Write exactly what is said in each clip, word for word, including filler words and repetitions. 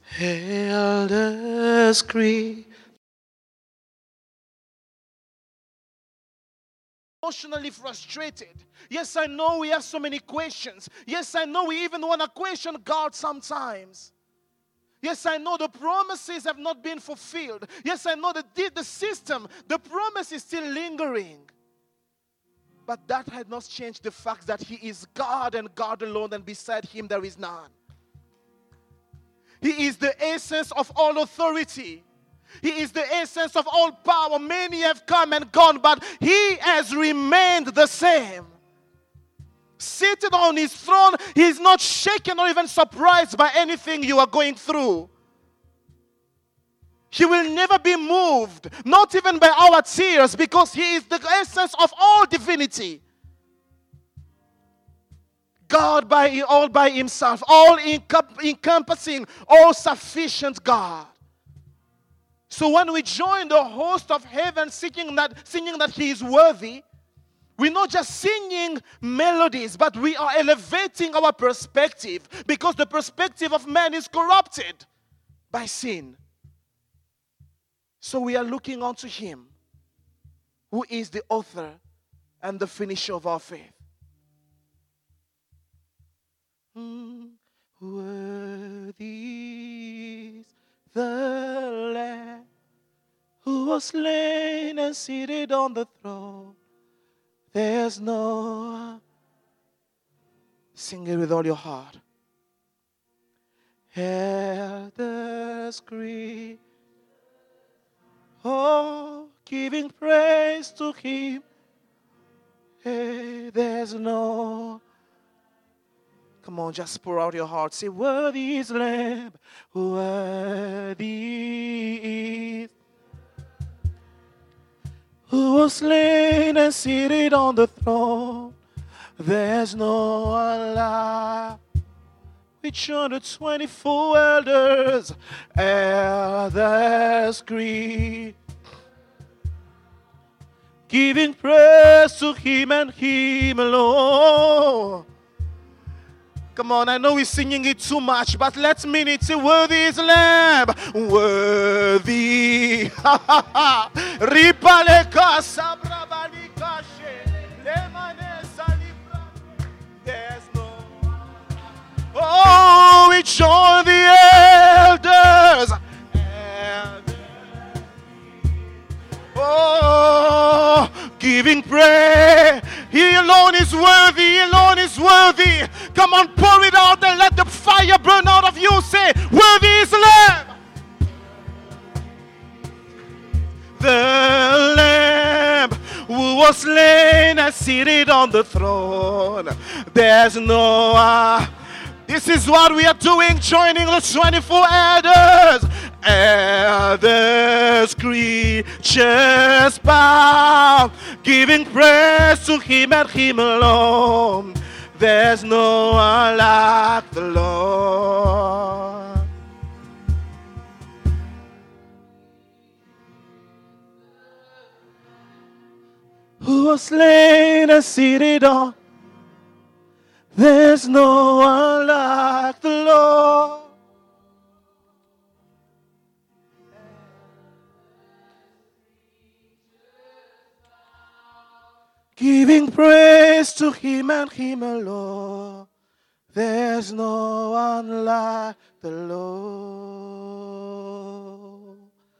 Elders creed. Emotionally frustrated. Yes, I know we have so many questions. Yes, I know we even want to question God sometimes. Yes, I know the promises have not been fulfilled. Yes, I know that the, the system, the promise is still lingering. But that had not changed the fact that He is God and God alone, and beside Him there is none. He is the essence of all authority. He is the essence of all power. Many have come and gone, but He has remained the same. Seated on His throne, He is not shaken or even surprised by anything you are going through. He will never be moved, not even by our tears, because He is the essence of all divinity. God by all by Himself, all encompassing, all sufficient God. So when we join the host of heaven singing that, singing that He is worthy, we're not just singing melodies, but we are elevating our perspective, because the perspective of man is corrupted by sin. So we are looking unto Him, who is the author and the finisher of our faith. Mm, worthy is the Lamb who was slain and seated on the throne. There's no... Sing it with all your heart. Elders creed. Oh, giving praise to Him. Hey, there's no... Come on, just pour out your heart. Say, worthy is Lamb. Worthy is... Who was slain and seated on the throne. There's no one like. We join the twenty-four elders. Elders creed. Giving praise to Him and Him alone. Come on, I know we're singing it too much, but let's mean it. Say, worthy is Lamb. Worthy. There's no... Oh, we join the elders. Oh, giving praise. He alone is worthy. He alone is worthy. Come on, pour it out and let the fire burn out of you. Say, worthy is the Lamb. The Lamb who was slain and seated on the throne. There's no... Uh, this is what we are doing, joining the twenty-four elders. Elders, creatures bow, giving praise to Him and Him alone. There's no one like the Lord. Who was slain and seated on. There's no one like the Lord. Giving praise to Him and Him alone. There's no one like the Lord.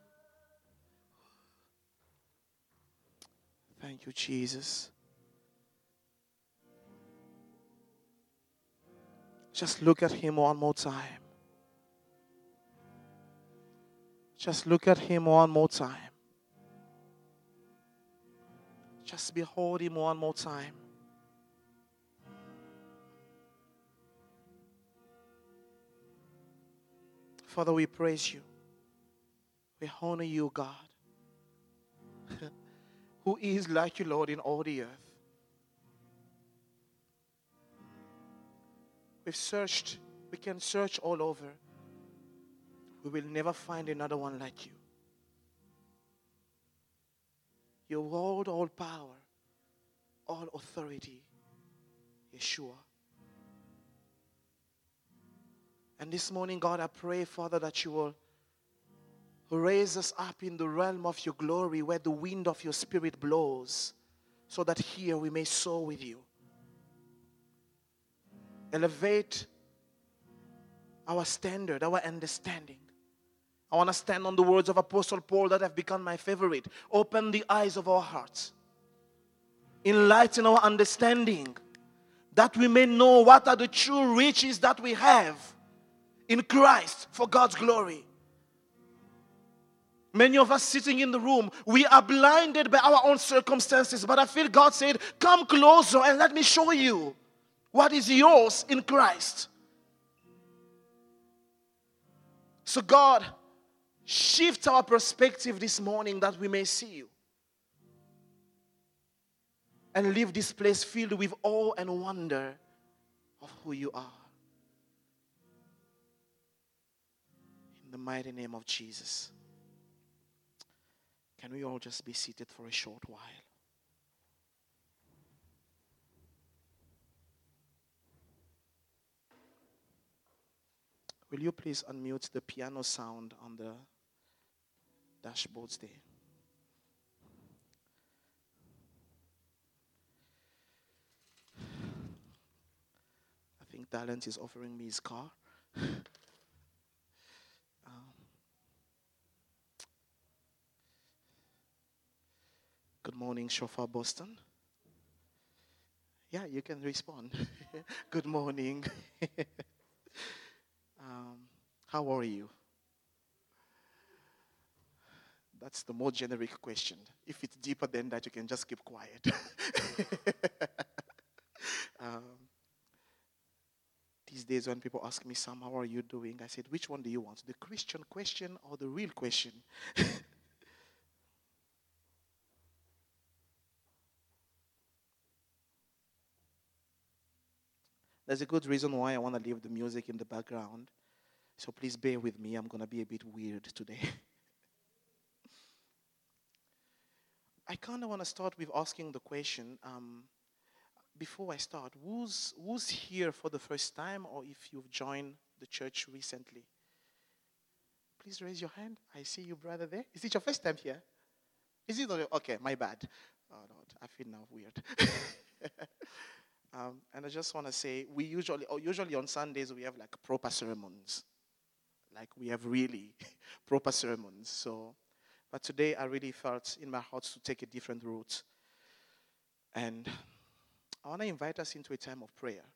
Thank you, Jesus. Just look at Him one more time. Just look at Him one more time. Just behold Him one more time. Father, we praise You. We honor You, God. Who is like You, Lord, in all the earth. We've searched, we can search all over. We will never find another one like You. You hold all power, all authority, Yeshua. And this morning, God, I pray, Father, that you will raise us up in the realm of your glory where the wind of your Spirit blows, so that here we may soar with you. Elevate our standard, our understanding. I want to stand on the words of Apostle Paul that have become my favorite. Open the eyes of our hearts. Enlighten our understanding, that we may know what are the true riches that we have in Christ for God's glory. Many of us sitting in the room, we are blinded by our own circumstances, but I feel God said, come closer and let me show you what is yours in Christ. So God, shift our perspective this morning that we may see you. And leave this place filled with awe and wonder of who you are. In the mighty name of Jesus. Can we all just be seated for a short while? Will you please unmute the piano sound on the dashboards there? I think Talent is offering me his car. um, good morning, Chauffeur Boston. Yeah, you can respond. Good morning. um, how are you? That's the more generic question. If it's deeper than that, you can just keep quiet. um, These days when people ask me, Sam, how are you doing? I said, which one do you want? The Christian question or the real question? There's a good reason why I want to leave the music in the background. So please bear with me. I'm going to be a bit weird today. I kind of want to start with asking the question, um, before I start, who's, who's here for the first time, or if you've joined the church recently? Please raise your hand. I see you, brother, there. Is it your first time here? Is it? Okay, my bad. Oh, Lord, I feel now weird. um, and I just want to say, we usually, or usually on Sundays, we have like proper sermons. Like we have really proper sermons. So, but today I really felt in my heart to take a different route. And I want to invite us into a time of prayer.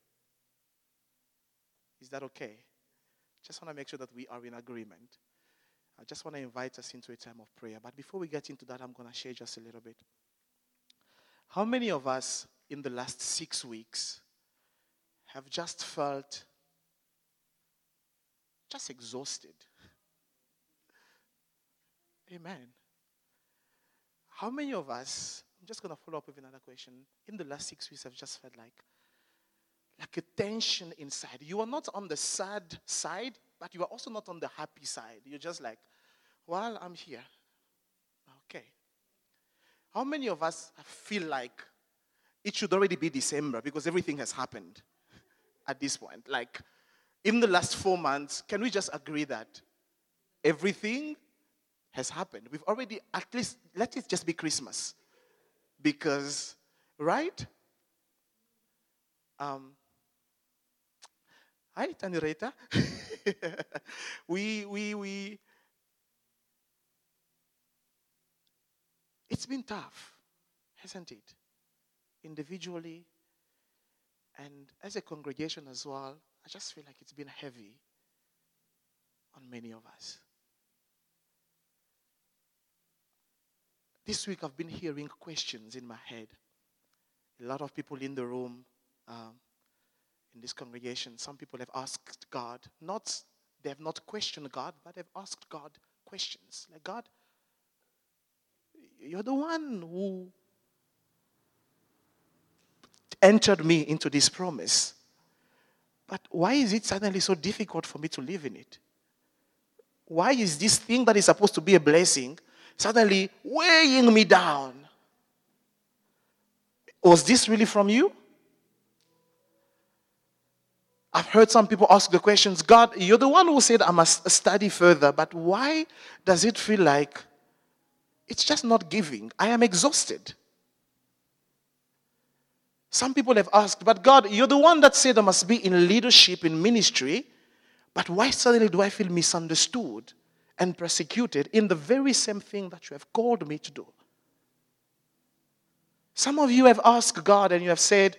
Is that okay? Just want to make sure that we are in agreement. I just want to invite us into a time of prayer. But before we get into that, I'm going to share just a little bit. How many of us in the last six weeks have just felt just exhausted? Amen. How many of us, I'm just going to follow up with another question, in the last six weeks have just felt like, like a tension inside? You are not on the sad side, but you are also not on the happy side. You're just like, well, I'm here. Okay. How many of us feel like it should already be December because everything has happened at this point? Like, in the last four months, can we just agree that everything has happened? We've already, at least, let it just be Christmas. Because, right? Um, hi, Tanireta. we, we, we, it's been tough, hasn't it? Individually and as a congregation as well, I just feel like it's been heavy on many of us. This week I've been hearing questions in my head. A lot of people in the room, um, in this congregation, some people have asked God, not, they have not questioned God, but they've asked God questions. Like, God, you're the one who entered me into this promise. But why is it suddenly so difficult for me to live in it? Why is this thing that is supposed to be a blessing suddenly weighing me down? Was this really from you? I've heard some people ask the questions, God, you're the one who said I must study further, but why does it feel like it's just not giving? I am exhausted. Some people have asked, but God, you're the one that said I must be in leadership, in ministry, but why suddenly do I feel misunderstood and persecuted in the very same thing that you have called me to do? Some of you have asked God and you have said,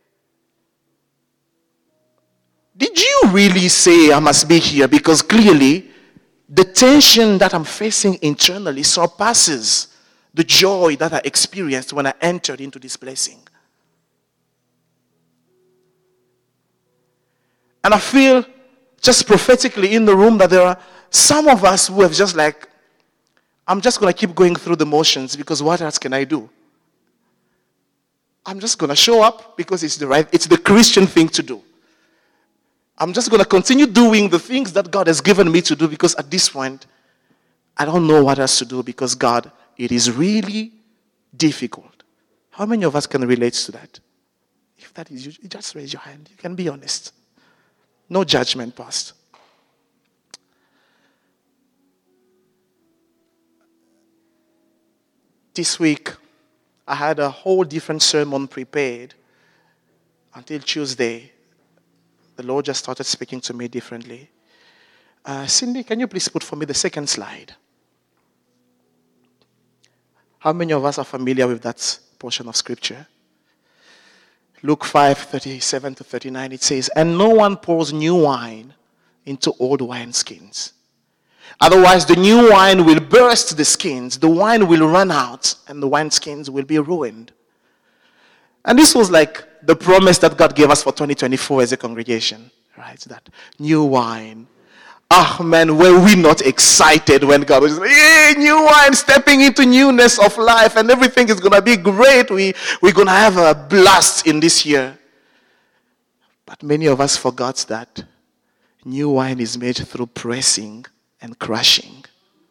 did you really say I must be here? Because clearly, the tension that I'm facing internally surpasses the joy that I experienced when I entered into this blessing. And I feel just prophetically in the room that there are some of us who have just like, I'm just going to keep going through the motions because what else can I do? I'm just going to show up because it's the right, it's the Christian thing to do. I'm just going to continue doing the things that God has given me to do because at this point, I don't know what else to do because God, it is really difficult. How many of us can relate to that? If that is you, just raise your hand. You can be honest. No judgment, Pastor. This week, I had a whole different sermon prepared until Tuesday. The Lord just started speaking to me differently. Uh, Cindy, can you please put for me the second slide? How many of us are familiar with that portion of Scripture? Luke five, thirty-seven to thirty-nine, it says, and no one pours new wine into old wineskins. Otherwise, the new wine will burst the skins, the wine will run out, and the wineskins will be ruined. And this was like the promise that God gave us for twenty twenty-four as a congregation, right? That new wine. Ah, man, were we not excited when God was like, hey, new wine, stepping into newness of life, and everything is going to be great. We, we're going to have a blast in this year. But many of us forgot that new wine is made through pressing and crushing.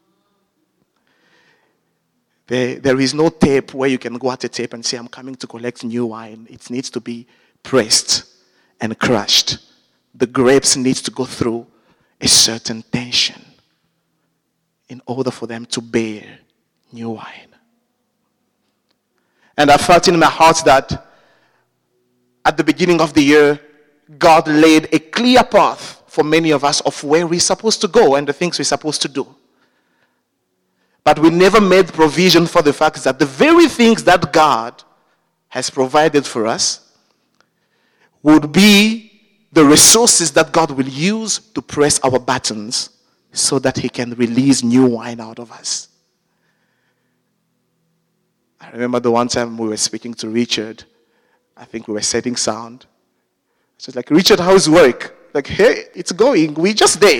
There, there is no tape where you can go at a tape and say, I'm coming to collect new wine. It needs to be pressed and crushed. The grapes need to go through a certain tension in order for them to bear new wine. And I felt in my heart that at the beginning of the year, God laid a clear path for many of us of where we're supposed to go and the things we're supposed to do. But we never made provision for the fact that the very things that God has provided for us would be the resources that God will use to press our buttons so that he can release new wine out of us. I remember the one time we were speaking to Richard. I think we were setting sound. She was like, Richard, how's work? Like, hey, it's going. We just there.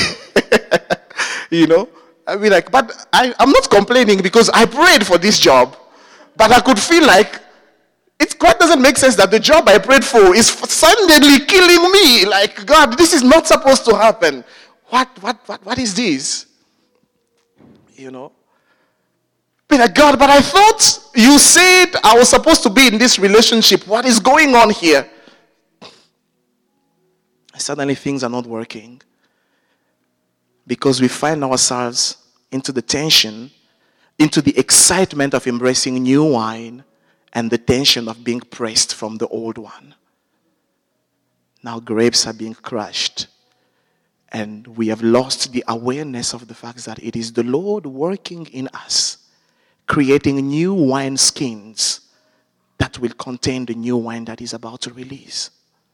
You know? I mean, like, but I, I'm not complaining because I prayed for this job. But I could feel like it quite doesn't make sense that the job I prayed for is suddenly killing me. Like, God, this is not supposed to happen. What, what, what, what is this? You know? Be like, God, but I thought you said I was supposed to be in this relationship. What is going on here? Suddenly things are not working because we find ourselves into the tension, into the excitement of embracing new wine and the tension of being pressed from the old one. Now grapes are being crushed and we have lost the awareness of the fact that it is the Lord working in us, creating new wine skins that will contain the new wine that He's about to release.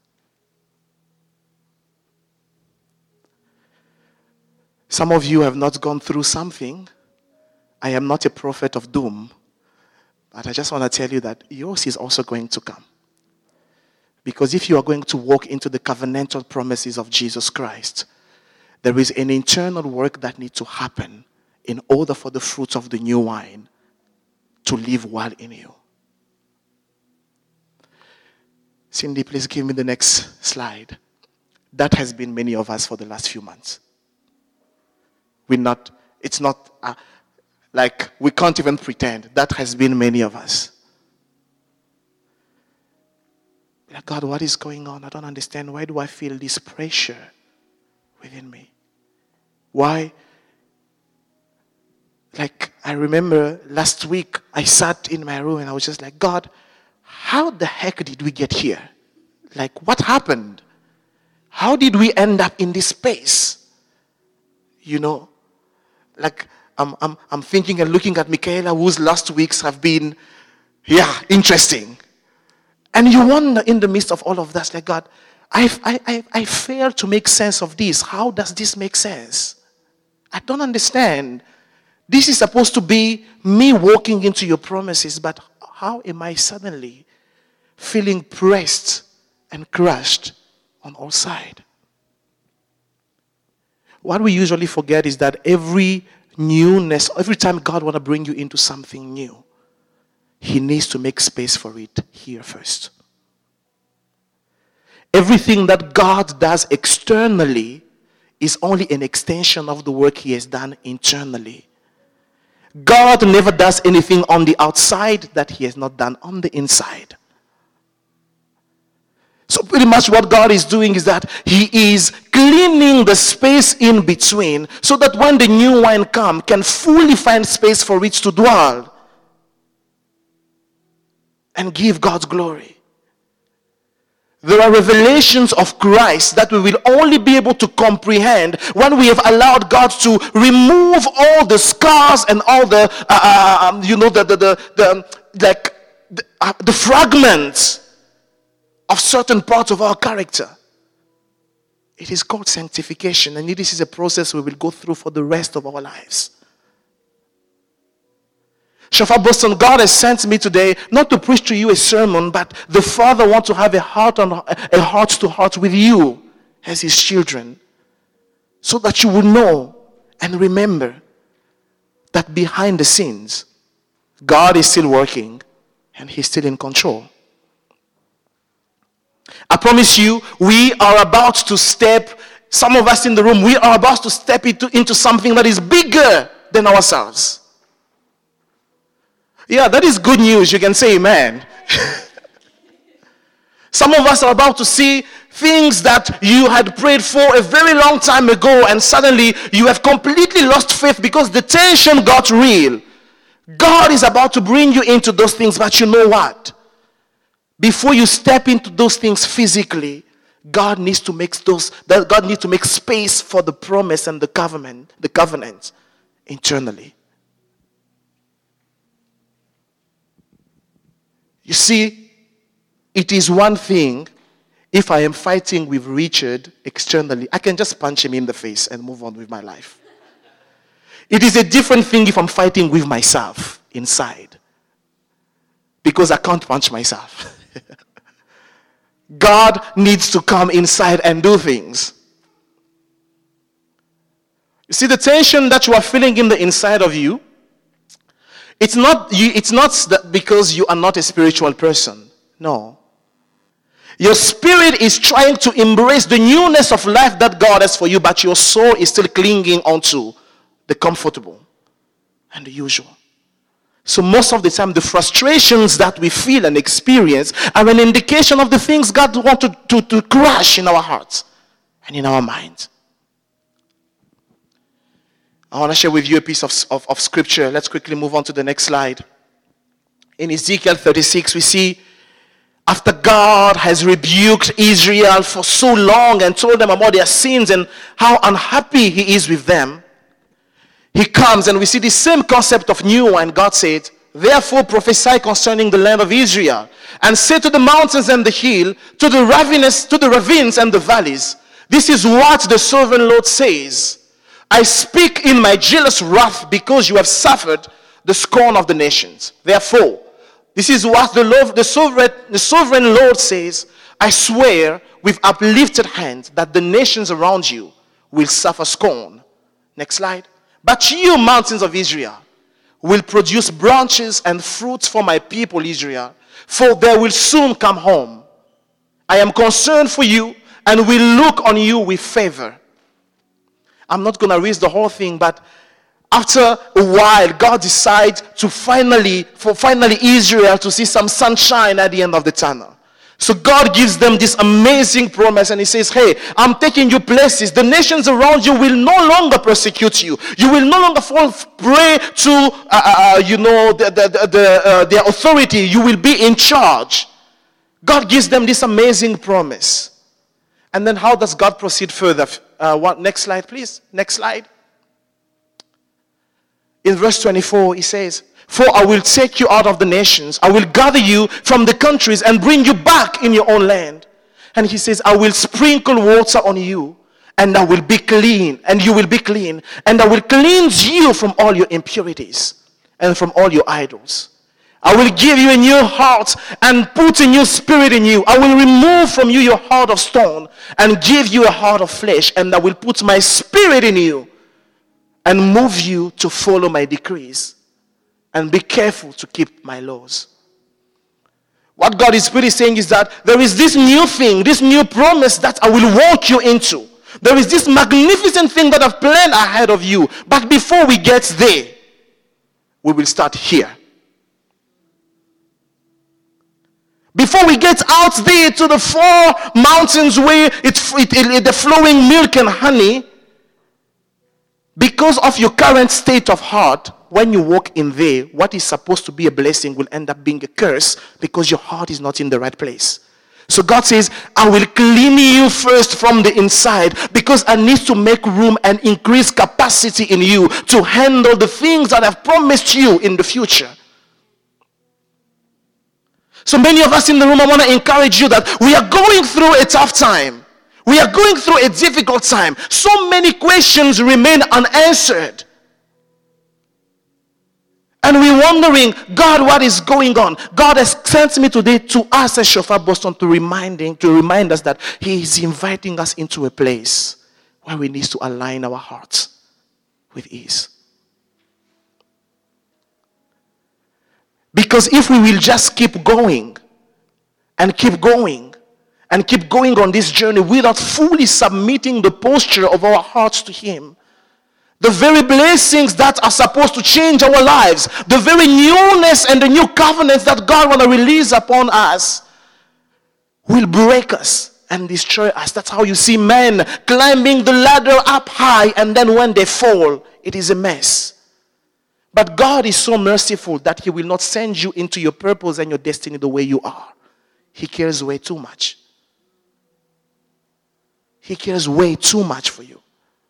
Some of you have not gone through something. I am not a prophet of doom, but I just want to tell you that yours is also going to come. Because if you are going to walk into the covenantal promises of Jesus Christ, there is an internal work that needs to happen in order for the fruits of the new wine to live well in you. Cindy, please give me the next slide. That has been many of us for the last few months. We're not, it's not uh, like we can't even pretend. That has been many of us. Like, God, what is going on? I don't understand. Why do I feel this pressure within me? Why? Like, I remember last week, I sat in my room and I was just like, God, how the heck did we get here? Like, what happened? How did we end up in this space? You know, like, I'm, I'm, I'm thinking and looking at Michaela, whose last weeks have been, yeah, interesting. And you wonder in the midst of all of that, like, God, I, I, I, I fail to make sense of this. How does this make sense? I don't understand. This is supposed to be me walking into your promises, but how am I suddenly feeling pressed and crushed on all sides? What we usually forget is that every newness, every time God wants to bring you into something new, He needs to make space for it here first. Everything that God does externally is only an extension of the work He has done internally. God never does anything on the outside that He has not done on the inside. So pretty much what God is doing is that He is cleaning the space in between so that when the new wine comes, can fully find space for it to dwell and give God's glory. There are revelations of Christ that we will only be able to comprehend when we have allowed God to remove all the scars and all the, uh, um, you know, the, the, the, the like, the, uh, the fragments of certain parts of our character. It is called sanctification, and this is a process we will go through for the rest of our lives. Shofar Boston, God has sent me today not to preach to you a sermon, but the Father wants to have a heart on a heart to heart with you as His children, so that you will know and remember that behind the scenes, God is still working and He's still in control. I promise you, we are about to step, some of us in the room, we are about to step into, into something that is bigger than ourselves. Yeah, that is good news. You can say amen. Some of us are about to see things that you had prayed for a very long time ago, and suddenly you have completely lost faith because the tension got real. God is about to bring you into those things, but you know what? Before you step into those things physically, God needs to make those that God needs to make space for the promise and the covenant, the covenant internally. You see, it is one thing if I am fighting with Richard externally. I can just punch him in the face and move on with my life. It is a different thing if I'm fighting with myself inside, because I can't punch myself. God needs to come inside and do things. You see, the tension that you are feeling in the inside of you, It's not you, it's not that because you are not a spiritual person. No. Your spirit is trying to embrace the newness of life that God has for you, but your soul is still clinging onto the comfortable and the usual. So most of the time, the frustrations that we feel and experience are an indication of the things God wants to, to, to crush in our hearts and in our minds. I want to share with you a piece of, of, of scripture. Let's quickly move on to the next slide. In Ezekiel thirty-six, we see after God has rebuked Israel for so long and told them about their sins and how unhappy He is with them, He comes and we see the same concept of new wine. God said, therefore prophesy concerning the land of Israel, and say to the mountains and the hill, to the ravines, to the ravines and the valleys, this is what the sovereign Lord says. I speak in my jealous wrath because you have suffered the scorn of the nations. Therefore, this is what the, Lord, the, sovereign, the sovereign Lord says. I swear with uplifted hand that the nations around you will suffer scorn. Next slide. But you, mountains of Israel, will produce branches and fruits for my people Israel, for they will soon come home. I am concerned for you and will look on you with favor. I'm not going to read the whole thing, but after a while, God decides to finally, for finally Israel to see some sunshine at the end of the tunnel. So God gives them this amazing promise, and he says, hey, I'm taking you places. The nations around you will no longer persecute you. You will no longer fall prey to, uh, uh, you know, the, the, the, uh, their authority. You will be in charge. God gives them this amazing promise. And then how does God proceed further? Uh, what, next slide, please. Next slide. In verse twenty-four, he says, for I will take you out of the nations. I will gather you from the countries and bring you back in your own land. And he says, I will sprinkle water on you, and I will be clean, and you will be clean. And I will cleanse you from all your impurities and from all your idols. I will give you a new heart and put a new spirit in you. I will remove from you your heart of stone and give you a heart of flesh. And I will put my spirit in you and move you to follow my decrees. And be careful to keep my laws. What God is really saying is that there is this new thing, this new promise that I will walk you into. There is this magnificent thing that I've planned ahead of you. But before we get there, we will start here. Before we get out there to the four mountains where it's it, it, the flowing milk and honey, because of your current state of heart, when you walk in there, what is supposed to be a blessing will end up being a curse because your heart is not in the right place. So God says, I will clean you first from the inside because I need to make room and increase capacity in you to handle the things that I've promised you in the future. So many of us in the room, I want to encourage you that we are going through a tough time. We are going through a difficult time. So many questions remain unanswered. And we're wondering, God, what is going on? God has sent me today to us as Shofar Boston to reminding, to remind us that He is inviting us into a place where we need to align our hearts with ease. Because if we will just keep going and keep going and keep going on this journey without fully submitting the posture of our hearts to Him, the very blessings that are supposed to change our lives, the very newness and the new covenants that God wants to release upon us, will break us and destroy us. That's how you see men climbing the ladder up high, and then when they fall, it is a mess. But God is so merciful that He will not send you into your purpose and your destiny the way you are. He cares way too much. He cares way too much for you.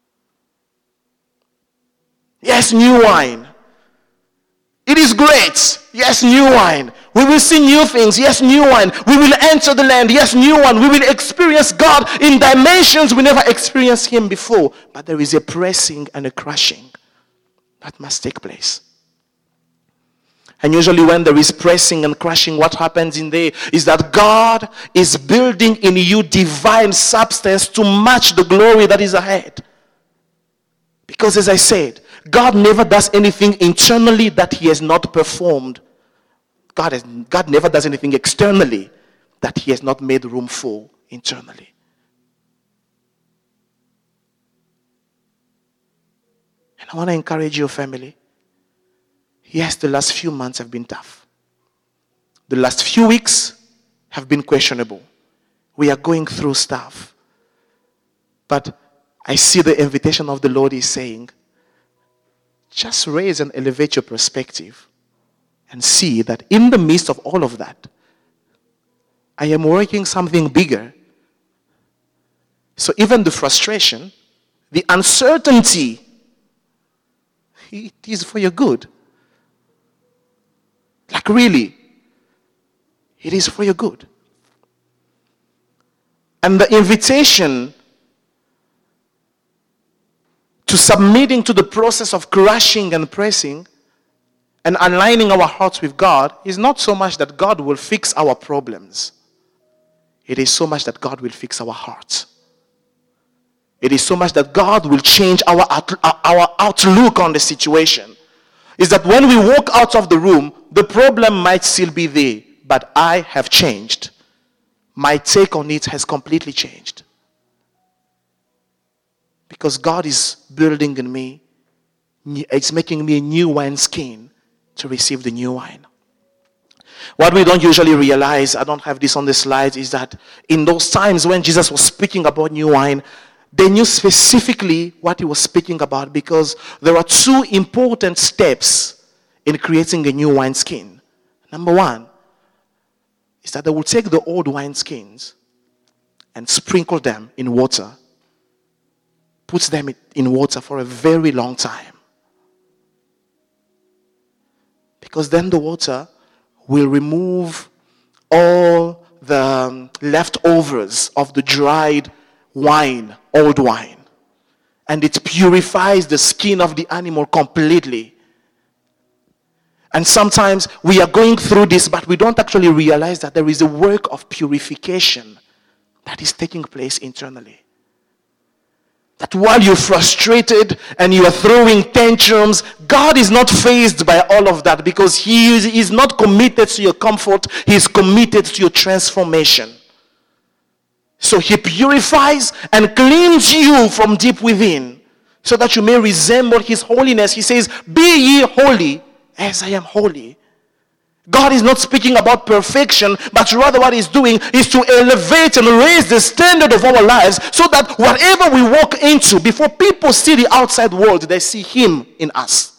Yes, new wine. It is great. Yes, new wine. We will see new things. Yes, new wine. We will enter the land. Yes, new one. We will experience God in dimensions we never experienced Him before. But there is a pressing and a crushing that must take place. And usually when there is pressing and crushing, what happens in there is that God is building in you divine substance to match the glory that is ahead. Because as I said, God never does anything internally that He has not performed. God, has, God never does anything externally that He has not made room for internally. And I want to encourage your family. Yes, the last few months have been tough. The last few weeks have been questionable. We are going through stuff. But I see the invitation of the Lord is saying, just raise and elevate your perspective and see that in the midst of all of that, I am working something bigger. So even the frustration, the uncertainty, it is for your good. Like really, it is for your good. And the invitation to submitting to the process of crushing and pressing and aligning our hearts with God is not so much that God will fix our problems. It is so much that God will fix our hearts. It is so much that God will change our, our outlook on the situation. Is that when we walk out of the room, the problem might still be there, but I have changed. My take on it has completely changed. Because God is building in me, it's making me a new wineskin to receive the new wine. What we don't usually realize, I don't have this on the slides, is that in those times when Jesus was speaking about new wine, they knew specifically what he was speaking about, because there are two important steps in creating a new wineskin. Number one is that they will take the old wineskins and sprinkle them in water, put them in water for a very long time. Because then the water will remove all the um, leftovers of the dried wine, old wine. And it purifies the skin of the animal completely. And sometimes we are going through this, but we don't actually realize that there is a work of purification that is taking place internally. That while you're frustrated and you are throwing tantrums, God is not fazed by all of that, because He is, is not committed to your comfort. He is committed to your transformation. So He purifies and cleans you from deep within, so that you may resemble His holiness. He says, "Be ye holy as I am holy." God is not speaking about perfection, but rather what He's doing is to elevate and raise the standard of our lives, so that whatever we walk into, before people see the outside world, they see Him in us.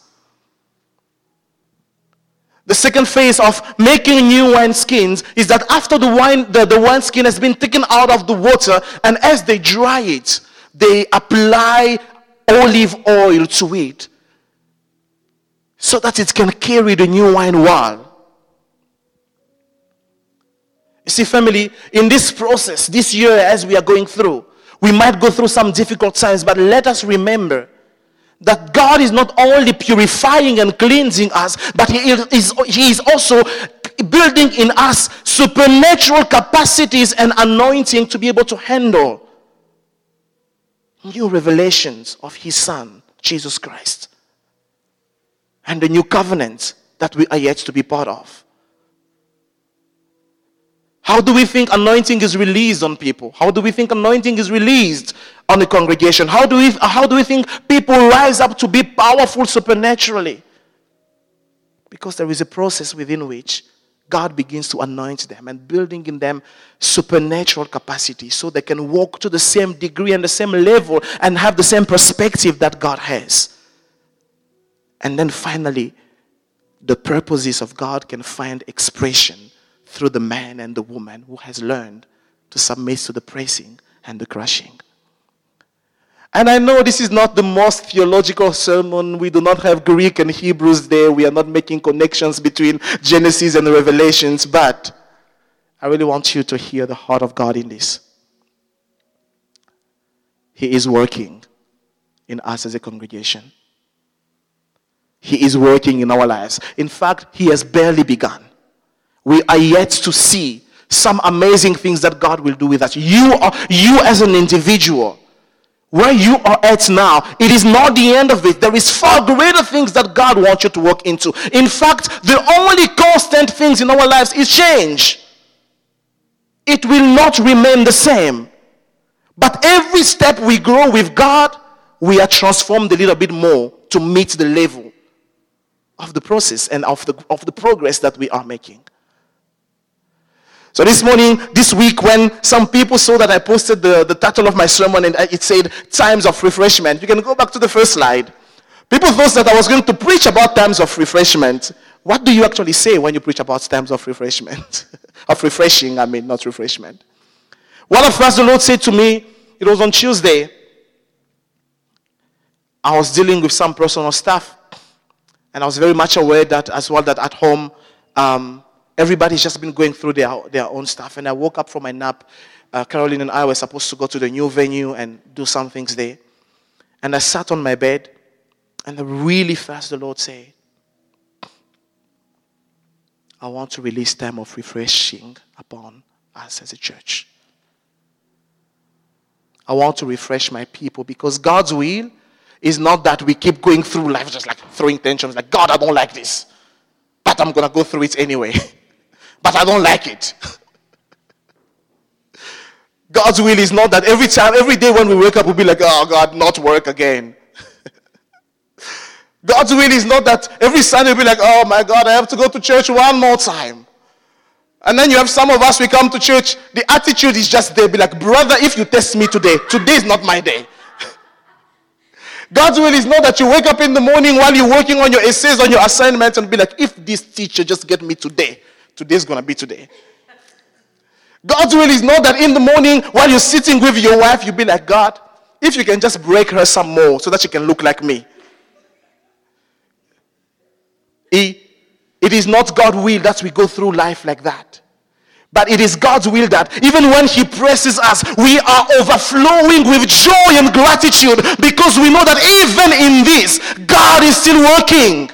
The second phase of making new wineskins is that after the wine, the, the wineskin has been taken out of the water, and as they dry it, they apply olive oil to it, so that it can carry the new wine well. You see, family, in this process, this year as we are going through, we might go through some difficult times, but let us remember that God is not only purifying and cleansing us, but He is, he is also building in us supernatural capacities and anointing to be able to handle new revelations of His Son, Jesus Christ, and the new covenant that we are yet to be part of. How do we think anointing is released on people? How do we think anointing is released on the congregation? How do we, how do we think people rise up to be powerful supernaturally? Because there is a process within which God begins to anoint them and building in them supernatural capacity, so they can walk to the same degree and the same level and have the same perspective that God has. And then finally, the purposes of God can find expression through the man and the woman who has learned to submit to the pressing and the crushing. And I know this is not the most theological sermon. We do not have Greek and Hebrews there. We are not making connections between Genesis and the Revelations. But I really want you to hear the heart of God in this. He is working in us as a congregation. He is working in our lives. In fact, He has barely begun. We are yet to see some amazing things that God will do with us. You are, you as an individual, where you are at now, it is not the end of it. There is far greater things that God wants you to walk into. In fact, the only constant things in our lives is change. It will not remain the same. But every step we grow with God, we are transformed a little bit more to meet the level of the process and of the, of the progress that we are making. So this morning, this week, when some people saw that I posted the, the title of my sermon and it said times of refreshment, you can go back to the first slide. People thought that I was going to preach about times of refreshment. What do you actually say when you preach about times of refreshment? Of refreshing, I mean, not refreshment. One of us, the Lord said to me, it was on Tuesday, I was dealing with some personal stuff, and I was very much aware that as well that at home, um, everybody's just been going through their, their own stuff. And I woke up from my nap. Uh, Caroline and I were supposed to go to the new venue and do some things there. And I sat on my bed, and really fast the Lord said, I want to release time of refreshing upon us as a church. I want to refresh my people, because God's will is not that we keep going through life just like throwing tantrums, like, God, I don't like this, but I'm going to go through it anyway. But I don't like it. God's will is not that every time, every day when we wake up, we'll be like, oh God, not work again. God's will is not that every Sunday we'll be like, oh my God, I have to go to church one more time. And then you have some of us, we come to church, the attitude is just there. Be like, brother, if you test me today, today is not my day. God's will is not that you wake up in the morning while you're working on your essays, on your assignments, and be like, if this teacher just get me today, today's going to be today. God's will is not that in the morning while you're sitting with your wife, you be like, God, if you can just break her some more so that she can look like me. It, it is not God's will that we go through life like that. But it is God's will that even when he presses us, we are overflowing with joy and gratitude because we know that even in this, God is still working.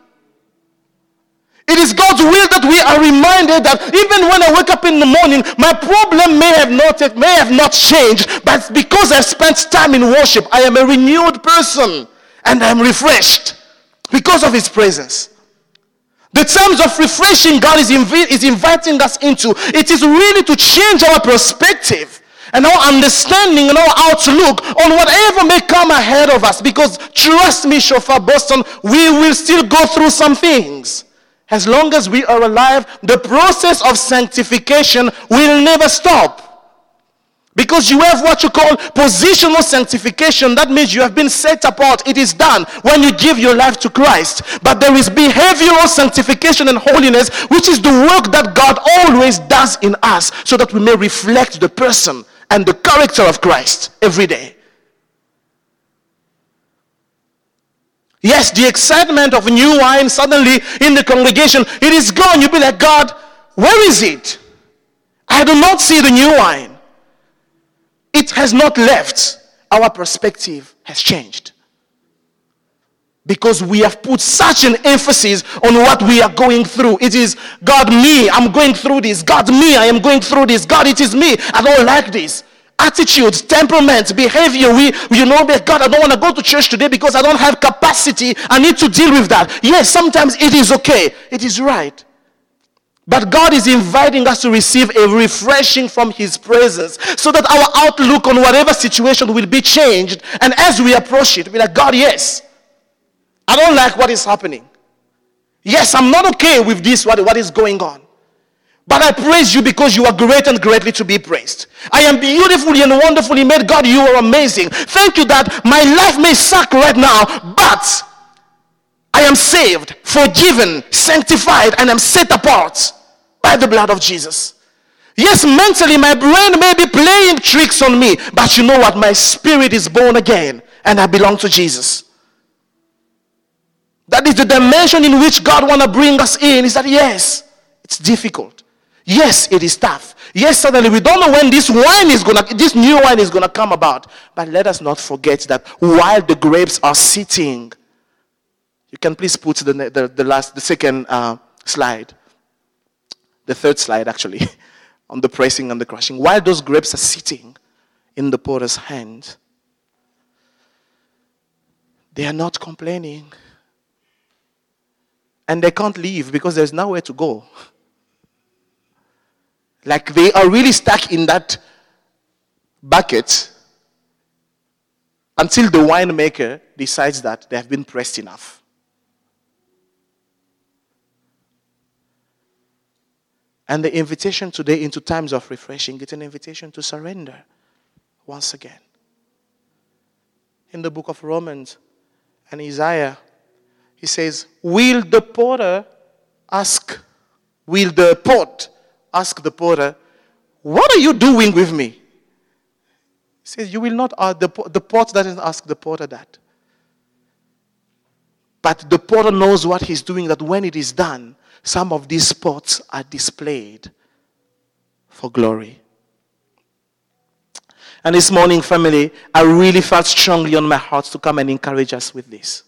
It is God's will that we are reminded that even when I wake up in the morning, my problem may have not, may have not changed, but because I spent time in worship, I am a renewed person and I am refreshed because of his presence. The terms of refreshing God is, invi- is inviting us into, it is really to change our perspective and our understanding and our outlook on whatever may come ahead of us. Because trust me, Shofar Boston, we will still go through some things. As long as we are alive, the process of sanctification will never stop. Because you have what you call positional sanctification. That means you have been set apart. It is done when you give your life to Christ. But there is behavioral sanctification and holiness, which is the work that God always does in us so that we may reflect the person and the character of Christ every day. Yes, the excitement of new wine suddenly in the congregation, it is gone. You'll be like, God, where is it? I do not see the new wine. It has not left. Our perspective has changed. Because we have put such an emphasis on what we are going through. It is, God, me, I'm going through this. God, me, I am going through this. God, it is me, I don't like this. Attitudes, temperament, behavior. We, you know, God, I don't want to go to church today because I don't have capacity. I need to deal with that. Yes, sometimes it is okay. It is right. But God is inviting us to receive a refreshing from his presence so that our outlook on whatever situation will be changed. And as we approach it, we're like, God, yes, I don't like what is happening. Yes, I'm not okay with this, what, what is going on. But I praise you because you are great and greatly to be praised. I am beautifully and wonderfully made. God, you are amazing. Thank you that my life may suck right now, but I am saved, forgiven, sanctified, and I'm set apart by the blood of Jesus. Yes, mentally my brain may be playing tricks on me, but you know what? My spirit is born again, and I belong to Jesus. That is the dimension in which God wants to bring us in, is that yes, it's difficult. Yes, it is tough. Yes, suddenly we don't know when this wine is gonna, this new wine is gonna come about. But let us not forget that while the grapes are sitting, you can please put the the, the last, the second uh, slide, the third slide actually, on the pressing and the crushing. While those grapes are sitting in the potter's hand, they are not complaining, and they can't leave because there's nowhere to go. Like they are really stuck in that bucket until the winemaker decides that they have been pressed enough. And the invitation today into times of refreshing, it's an invitation to surrender once again. In the book of Romans and Isaiah, he says, will the potter ask, will the pot ask the potter, what are you doing with me? He says, you will not ask, the, the pot doesn't ask the potter that. But the potter knows what he's doing, that when it is done, some of these pots are displayed for glory. And this morning, family, I really felt strongly on my heart to come and encourage us with this.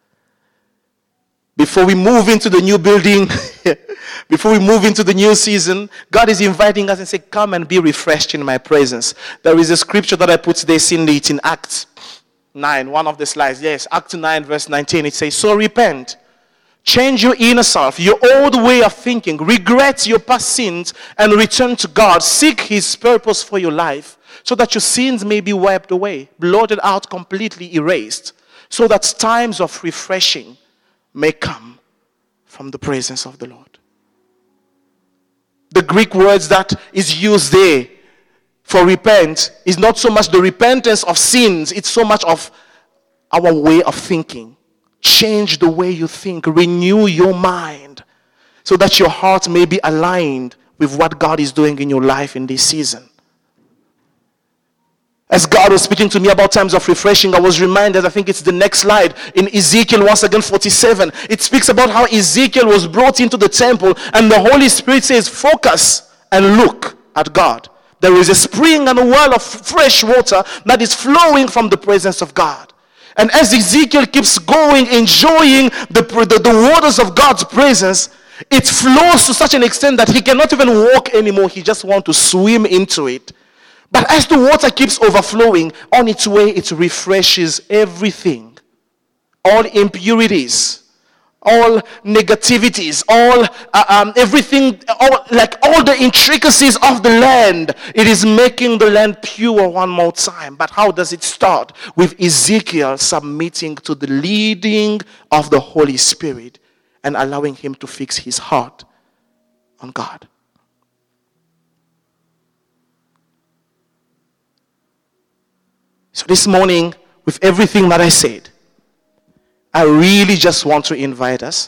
Before we move into the new building, before we move into the new season, God is inviting us and say, come and be refreshed in my presence. There is a scripture that I put today, Cindy, it's in Acts nine, one of the slides. Yes, Acts nine, verse nineteen. It says, so repent, change your inner self, your old way of thinking, regret your past sins, and return to God. Seek his purpose for your life, so that your sins may be wiped away, blotted out, completely erased, so that times of refreshing may come from the presence of the Lord. The Greek words that is used there for repent is not so much the repentance of sins, it's so much of our way of thinking. Change the way you think. Renew your mind so that your heart may be aligned with what God is doing in your life in this season. As God was speaking to me about times of refreshing, I was reminded, I think it's the next slide, in Ezekiel once again forty-seven. It speaks about how Ezekiel was brought into the temple and the Holy Spirit says, focus and look at God. There is a spring and a well of fresh water that is flowing from the presence of God. And as Ezekiel keeps going, enjoying the, the, the waters of God's presence, it flows to such an extent that he cannot even walk anymore. He just wants to swim into it. But as the water keeps overflowing, on its way it refreshes everything. All impurities, all negativities, all uh, um, everything, all, like all the intricacies of the land. It is making the land pure one more time. But how does it start? With Ezekiel submitting to the leading of the Holy Spirit and allowing him to fix his heart on God. So this morning, with everything that I said, I really just want to invite us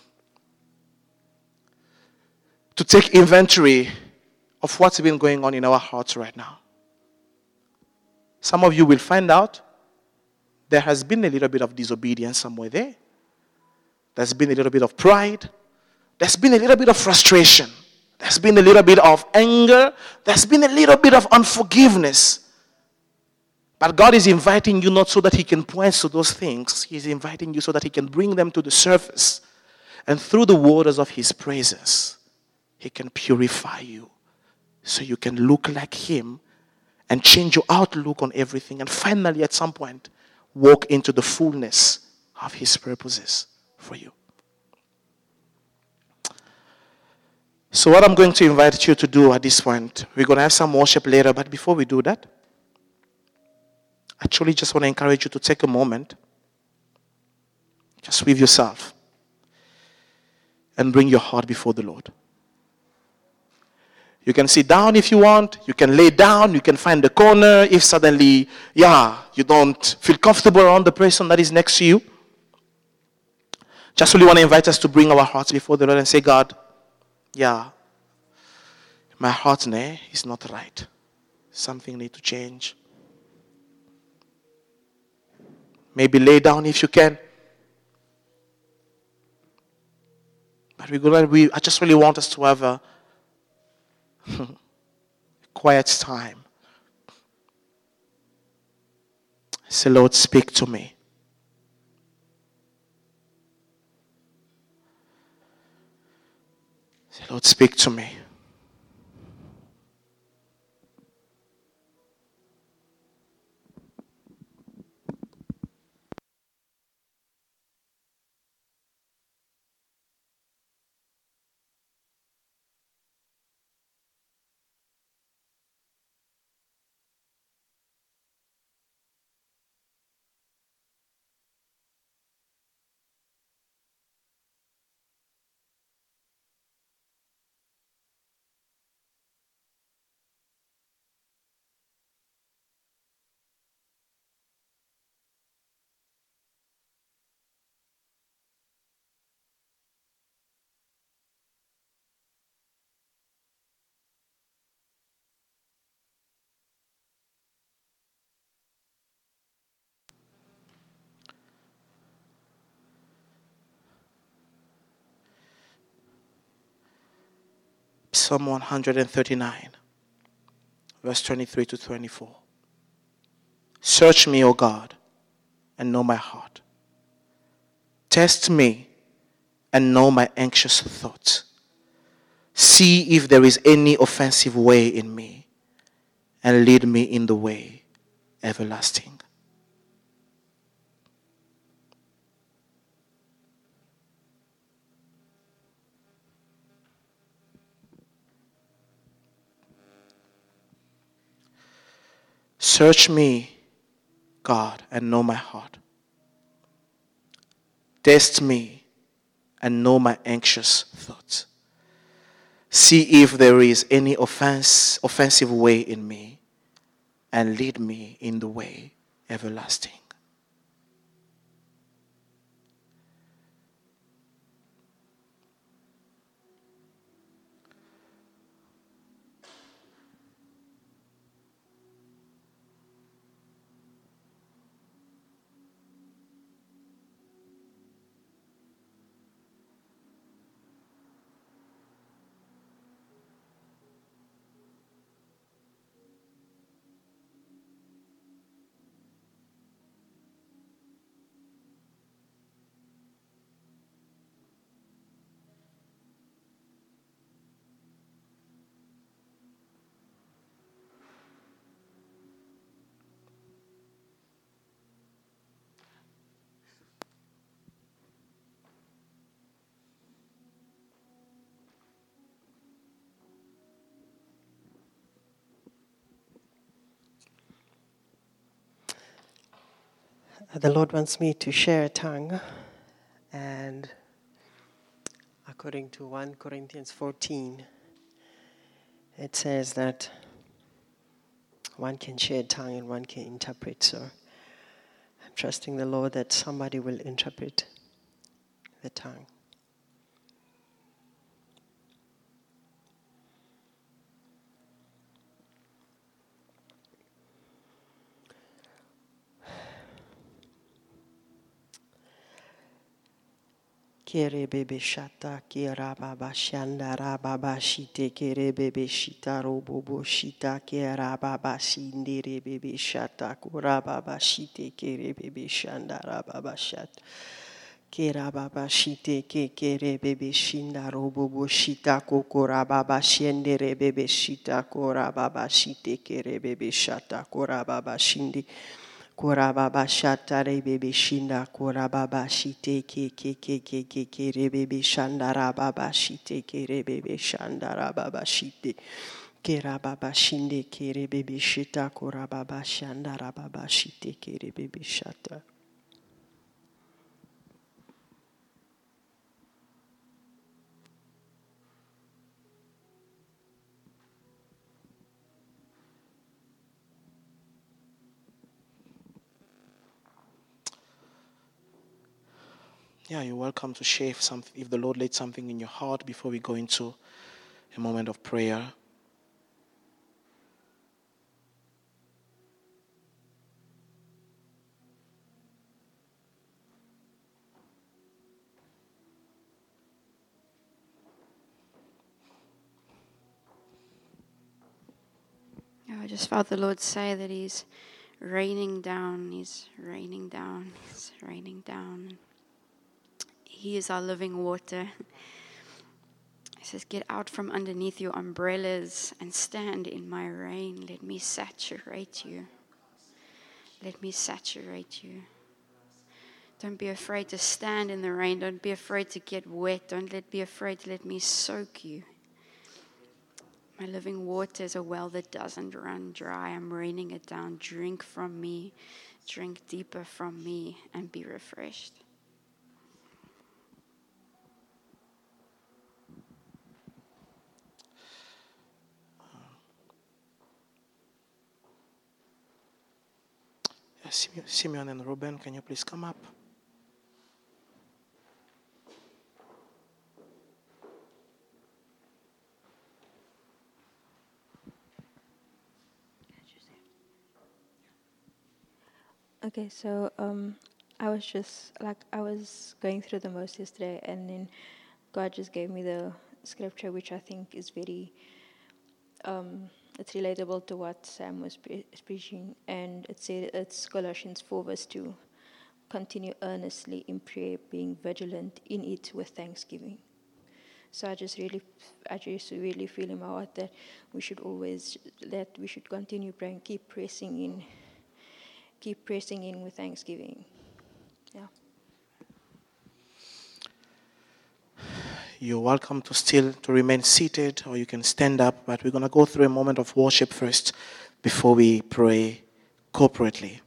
to take inventory of what's been going on in our hearts right now. Some of you will find out there has been a little bit of disobedience somewhere there. There's been a little bit of pride. There's been a little bit of frustration. There's been a little bit of anger. There's been a little bit of unforgiveness. But God is inviting you not so that he can point to those things. He's inviting you so that he can bring them to the surface. And through the waters of his presence, he can purify you so you can look like him and change your outlook on everything. And finally, at some point, walk into the fullness of his purposes for you. So what I'm going to invite you to do at this point, we're going to have some worship later, but before we do that, I actually just want to encourage you to take a moment, just with yourself, and bring your heart before the Lord. You can sit down if you want. You can lay down. You can find a corner if suddenly, yeah, you don't feel comfortable around the person that is next to you. Just really want to invite us to bring our hearts before the Lord and say, God, yeah, my heart nah, is not right. Something needs to change. Maybe lay down if you can. But we're gonna, we, I just really want us to have a, a quiet time. Say, Lord, speak to me. Say, Lord, speak to me. Psalm one thirty-nine, verse twenty-three to twenty-four. Search me, O God, and know my heart. Test me and know my anxious thoughts. See if there is any offensive way in me, and lead me in the way everlasting. Search me, God, and know my heart. Test me and know my anxious thoughts. See if there is any offense, offensive way in me, and lead me in the way everlasting. The Lord wants me to share a tongue, and according to First Corinthians fourteen, it says that one can share a tongue and one can interpret. So I'm trusting the Lord that somebody will interpret the tongue. Kere bebe shata kera baba shanda ra baba shite kere bebe shita robobo shita kera baba shindere bebe shata kura baba shite kere bebe shanda ra baba shat kera baba shite ke kere bebe shinda robobo shita kokora baba shendere bebe shita kora baba shite kere bebe shata kora baba shindi Kora baba shata re bebe shinda kora baba shite ke ke ke ke ke ke re bebe shanda ra baba shite ke re bebe shanda ra baba shite ke ra baba shinde ke re bebe shita kora baba shanda ra baba shite ke re bebe shata. Yeah, you're welcome to share if, some, if the Lord laid something in your heart before we go into a moment of prayer. I just felt the Lord say that He's raining down, He's raining down, He's raining down. He is our living water. He says, get out from underneath your umbrellas and stand in my rain. Let me saturate you. Let me saturate you. Don't be afraid to stand in the rain. Don't be afraid to get wet. Don't let be afraid to let me soak you. My living water is a well that doesn't run dry. I'm raining it down. Drink from me. Drink deeper from me and be refreshed. Simeon and Ruben, can you please come up? Okay, so um, I was just like I was going through the most yesterday, and then God just gave me the scripture, which I think is very um, it's relatable to what Sam was pre- preaching, and it said it's Colossians four verse two. Continue earnestly in prayer, being vigilant in it with thanksgiving. So I just really, I just really feel in my heart that we should always, that we should continue praying, keep pressing in, keep pressing in with thanksgiving. Yeah. You're welcome to still to remain seated, or you can stand up, but we're going to go through a moment of worship first before we pray corporately.